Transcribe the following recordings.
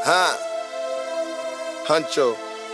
Huncho,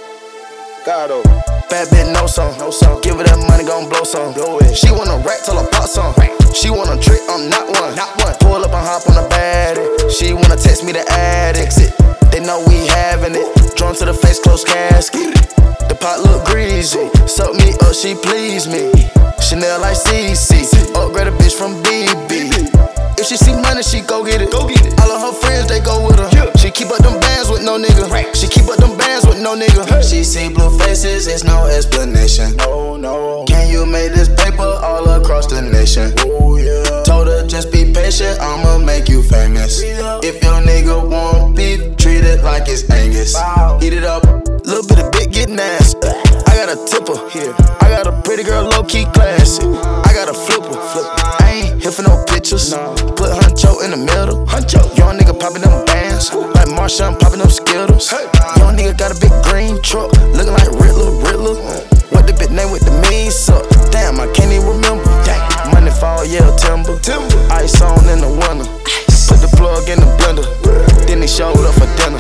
Gato. Bad bitch, no song. Give her that money, gon' blow some. Blow it. She want a rack till I pop some. She want a trick, I'm not one. Pull up and hop on the baddie. She wanna text me to add it. They know we having it. Drawn to the face, close casket. The pot look greasy. Suck me up, she please me. Chanel like CC. Upgrade a bitch from BB. If she see money, she go get it. All of her friends, they go with her. She keep up them bands with no nigga. She keep up them bands with no nigga. She see blue faces, it's no explanation. No. Can you make this paper all across the nation? Oh yeah. Told her just be patient, I'ma make you famous. If your nigga want beef, treat it like it's Angus. Eat it up, little bit of bit get nasty. I got a tipper here. I got a pretty girl, low key classy. I got a flipper. I ain't here for no pictures. Put Huncho in the middle. Young nigga popping them bands like Marshawn popping them Skittles. Young nigga got a big green truck, looking like Riddler. What the bitch name with the mean suck? Damn, I can't even remember. Money fall, yeah, timber. Ice on in the winter. Put the plug in the blender. Then he showed up for dinner.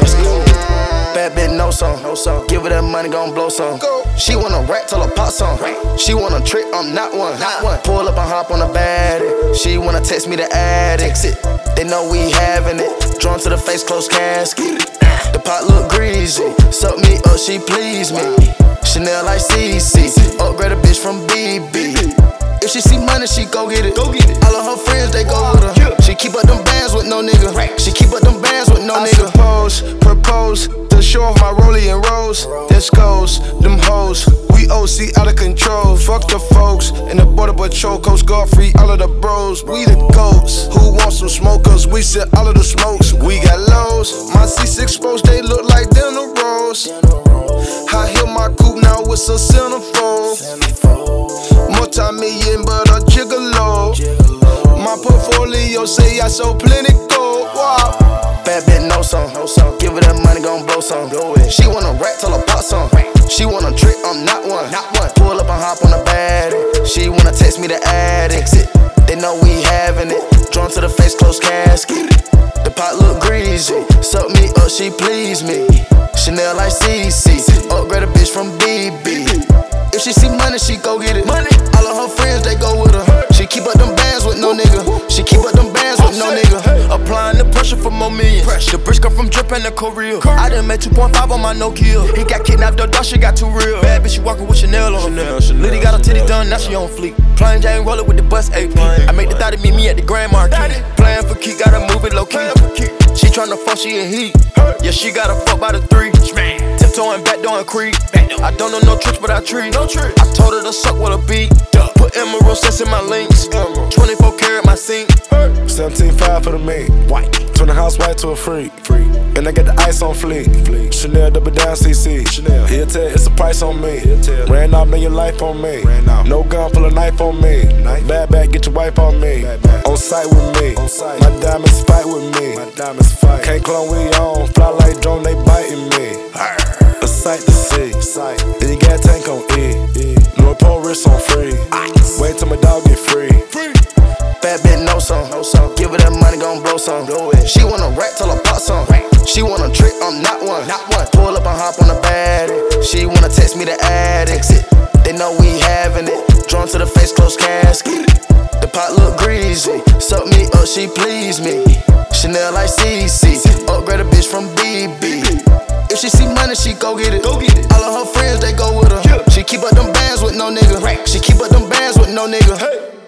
Bad bitch, no song. Give her that money, gon' blow some. She want a rack till I pop some. She want a trick, I'm not one. Pull up and hop on the baddie. She wanna text me to add it. They know we having it. Drawn to the face, close casket. The pot look greasy. Suck me up, she please me. Chanel like CC. Upgrade a bitch from BB. If she see money, she go get it. All of her friends, they go with her. She keep up them bands with no nigga. She keep up them bands with no nigga. Propose to show off my rollie and rolls. This goes, them hoes. We OC out of control. Fuck the folks in the border patrol. Coast Guard free, all of the bros. We the goats. Who wants some smokers? We set all of the smokes. We got lows. My C6 spokes, they look like dinner rolls. I hear my coupe now with a centerfold. Multi-million, but a gigolo. My portfolio say I sold plenty gold. Wow. Bad bitch, no song. Give her that money, gon' blow some. She want a rack till I pop some. She want a trick, I'm not one. Pull up and hop on the baddie. She wanna text me to add it. They know we having it. Drawn to the face, close casket. The pot look greasy. Suck me up, she please me. Chanel like CC. Upgrade a bitch from BB. If she see money, she go get it. All of her friends, they go with her. She keep up them bands with no nigga. She keep up them bands with no nigga. Applying the pressure for more millions. The bricks come from Drip and the Korea. I done made 2.5 on my no-kill. He got kidnapped, the dog shit got too real. Bad bitch, she walking with Chanel on her feet. Liddy got her titty done, now she on fleek. Plain Jane rollin' with the bus AP. I make the thought to meet me at the Grand Marquis. Playin' for key, gotta move it low-key. She tryna fuck, she in heat. Yeah, she gotta fuck by the 3. Tiptoeing, backdooring creep. I don't know no tricks, but I treat. I told her to suck with a beat. Put emerald sets in my links. 24 karat my sink. 17.5 for the mate. White. Turn the house white to a freak. And I got the ice on fleek. Chanel double down CC. He'll tell it's a price on me. Ran off, now your life on me. No gun, pull a knife on me. Bad bag, get your wife on me. On site with me. My diamonds fight with me. Can't clone, we on. Fly like drone, they biting me. A sight to see. Then you got a tank on E. Lord Paul wrist on free. Wait till my dog get free. Bad bitch, no song. Give her that money, gon' blow some. She want a rack till I pop some. She want a trick, I'm not one. Pull up and hop on the baddie. She wanna text me to add it. They know we having it. Drawn to the face, close casket. The pot look greasy. Suck me up, she please me. Chanel like CC. Upgrade a bitch from BB. If she see money, she go get it. All of her friends, they go with her. She keep up them bands with no nigga. She keep up them bands with no nigga.